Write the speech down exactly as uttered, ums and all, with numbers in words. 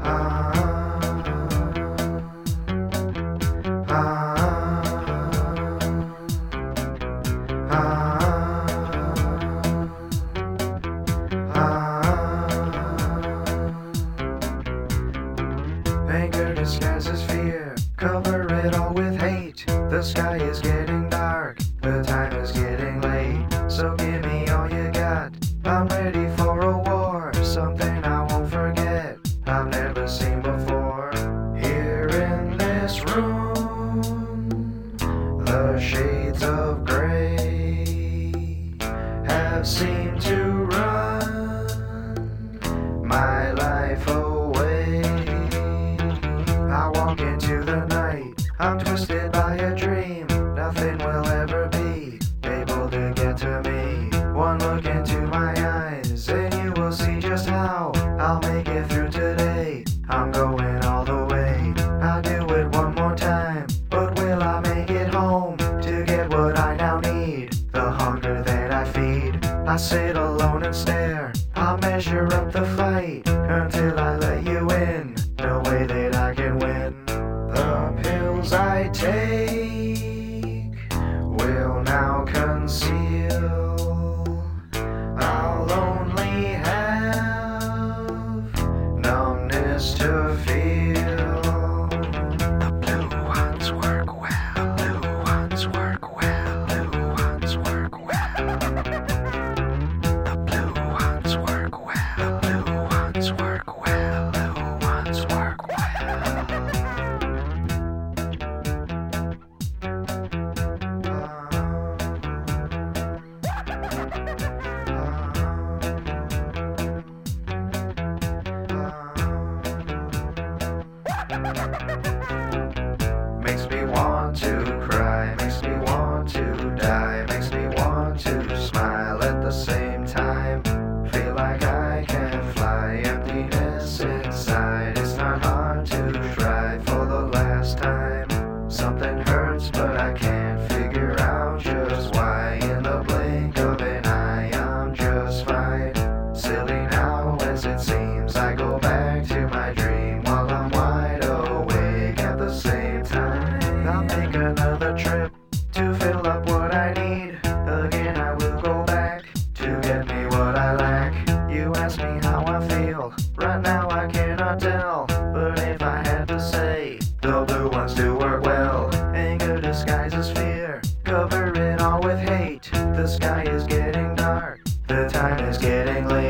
Anger disguises fear, cover it all with hate. The sky is getting dark, the time is getting late. So give me all you got, I'm ready for a war. Something I won't forget, I've never seen before. Here in this room, the shades of gray have seemed to run my life away. I walk into the night, I'm twisted by a dream. Nothing will ever be able to get to me. One look into my eyes and you will see just how I'll make it through today. I'm going all the way, I'll do it one more time. But will I make it home to get what I now need? The hunger that I feed, I sit alone and stare. I'll measure up the fight until I let you in. No way that I can win. The pills I take will now conceal. I'll only have numbness to feel. The blue ones work well. The blue ones work well. The blue ones work well. The blue ones work well. The blue ones work well. The blue ones work well. Makes me want to cry, makes me want to die, makes me want to smile at the same time. Feel like I can fly, emptiness inside. It's not hard to try for the last time. Something hurts but I can't figure out just why. In the blink of an eye I'm just fine. Silly now as it seems, I go back to my dream while I'm wide awake at the same time. I'll make another trip to fill up what I need. Again I will go back to get me what I lack. You ask me how I feel, right now I cannot tell. But if I had to say, the blue ones do work well. Anger disguises fear, cover it all with hate. The sky is getting dark, the time is getting late.